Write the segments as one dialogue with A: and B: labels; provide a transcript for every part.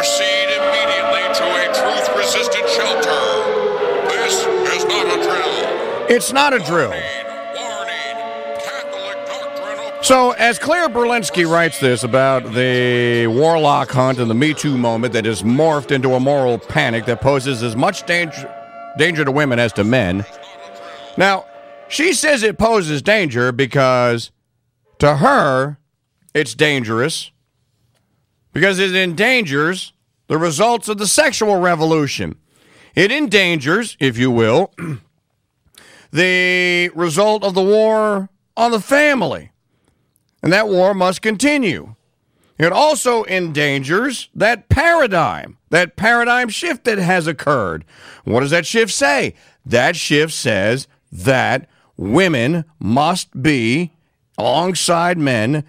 A: Proceed immediately to a truth-resistant shelter. This is not a drill.
B: It's not a drill.
A: Warning. Catholic doctrine of...
B: So, as Claire Berlinski writes this about the warlock hunt and the Me Too moment that has morphed into a moral panic that poses as much danger to women as to men. Now, she says it poses danger because, to her, it's dangerous because it endangers the results of the sexual revolution. It endangers, if you will, the result of the war on the family. And that war must continue. It also endangers that paradigm shift that has occurred. What does that shift say? That shift says that women must be alongside men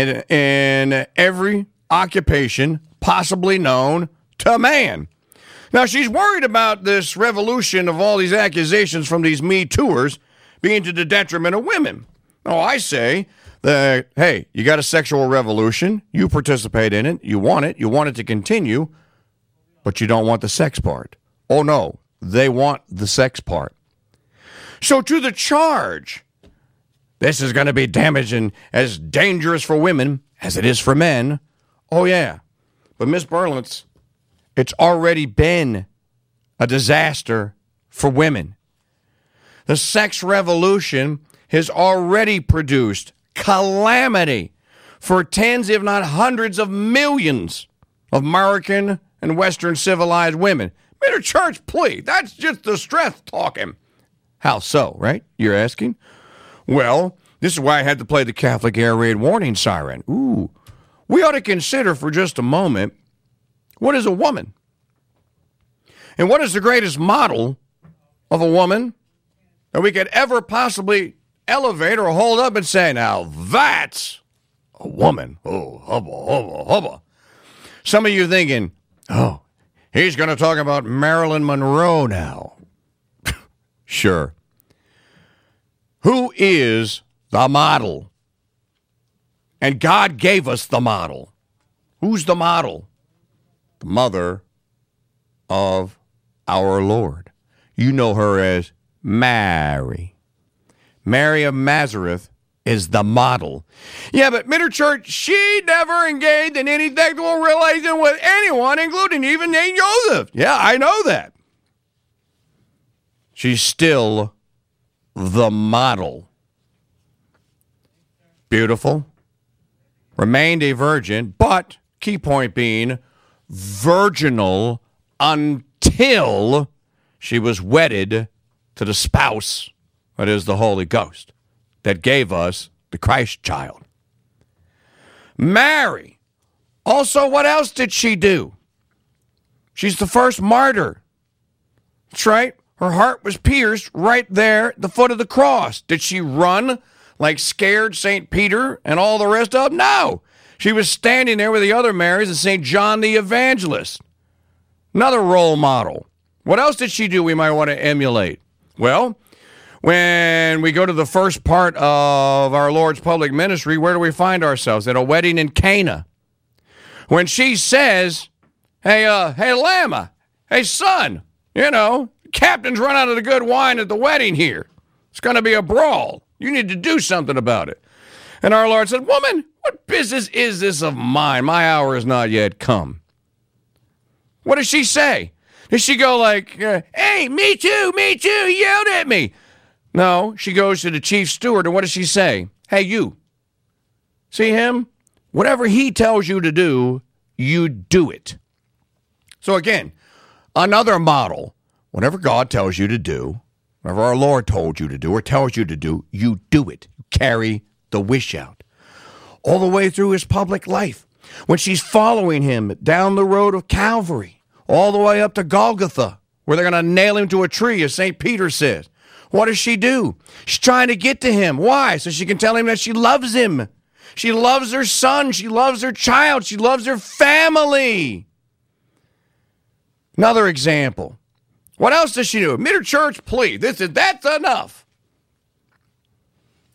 B: in every occupation possibly known to man. Now, she's worried about this revolution of all these accusations from these Me Tooers being to the detriment of women. Oh, I say that, hey, you got a sexual revolution, you participate in it, you want it to continue, but you don't want the sex part. Oh, no, they want the sex part. So to the charge, this is going to be damaging, as dangerous for women as it is for men. Oh, yeah. But Miss Berlitz, it's already been a disaster for women. The sex revolution has already produced calamity for tens, if not hundreds of millions of American and Western civilized women. Made a church plea. That's just the stress talking. How so, right? You're asking? Well, this is why I had to play the Catholic air raid warning siren. Ooh. We ought to consider for just a moment, what is a woman? And what is the greatest model of a woman that we could ever possibly elevate or hold up and say, now that's a woman. Oh, hubba, hubba, hubba. Some of you thinking, oh, he's going to talk about Marilyn Monroe now. Sure. Who is the model? And God gave us the model. Who's the model? The mother of our Lord. You know her as Mary. Mary of Nazareth is the model. Yeah, but Mitter Church, she never engaged in any sexual relation with anyone, including even Saint Joseph. Yeah, I know that. She's still the model. Beautiful. Remained a virgin, but, key point being, virginal until she was wedded to the spouse, that is the Holy Ghost, that gave us the Christ child. Mary, also, what else did she do? She's the first martyr. That's right. Her heart was pierced right there at the foot of the cross. Did she run like scared St. Peter and all the rest of them? No. She was standing there with the other Marys and St. John the Evangelist. Another role model. What else did she do we might want to emulate? Well, when we go to the first part of our Lord's public ministry, where do we find ourselves? At a wedding in Cana. When she says, hey, Lama, hey, son, captain's run out of the good wine at the wedding here. It's going to be a brawl. You need to do something about it. And our Lord said, woman, what business is this of mine? My hour has not yet come. What does she say? Does she go like, hey, me too, he yelled at me. No, she goes to the chief steward, and what does she say? Hey, you, see him? Whatever he tells you to do, you do it. So again, another model. Whatever God tells you to do, whatever our Lord told you to do or tells you to do, you do it. You carry the wish out. All the way through his public life. When she's following him down the road of Calvary, all the way up to Golgotha, where they're going to nail him to a tree, as St. Peter says. What does she do? She's trying to get to him. Why? So she can tell him that she loves him. She loves her son. She loves her child. She loves her family. Another example. What else does she do? Mitter Church plea. That's enough.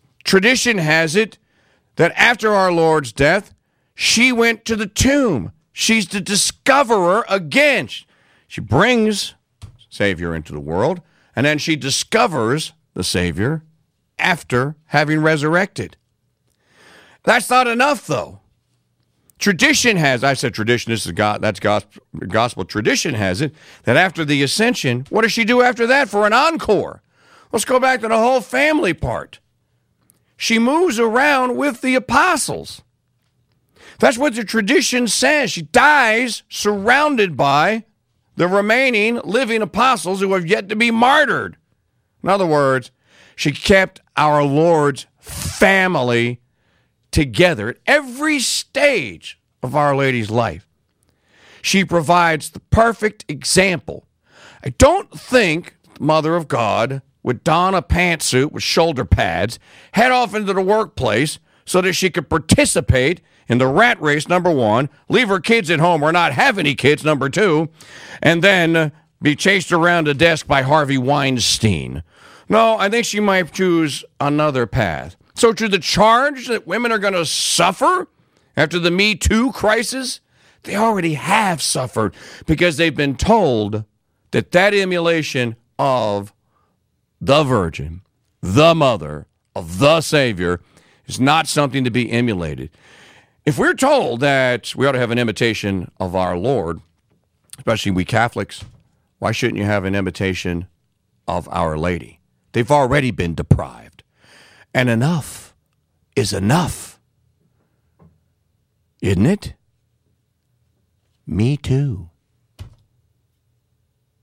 B: Tradition has it that after our Lord's death, she went to the tomb. She's the discoverer again. She brings Savior into the world, and then she discovers the Savior after having resurrected. That's not enough, though. Tradition has, I said tradition, this is God, that's gospel. Tradition has it that after the ascension, what does she do after that for an encore? Let's go back to the whole family part. She moves around with the apostles. That's what the tradition says. She dies surrounded by the remaining living apostles who have yet to be martyred. In other words, she kept our Lord's family together at every stage of Our Lady's life. She provides the perfect example. I don't think the Mother of God would don a pantsuit with shoulder pads, head off into the workplace so that she could participate in the rat race, number one, leave her kids at home or not have any kids, number two, and then be chased around a desk by Harvey Weinstein. No, I think she might choose another path. So to the charge that women are going to suffer after the Me Too crisis, they already have suffered because they've been told that emulation of the Virgin, the Mother of the Savior, is not something to be emulated. If we're told that we ought to have an imitation of our Lord, especially we Catholics, why shouldn't you have an imitation of Our Lady? They've already been deprived. And enough is enough. Isn't it? Me too.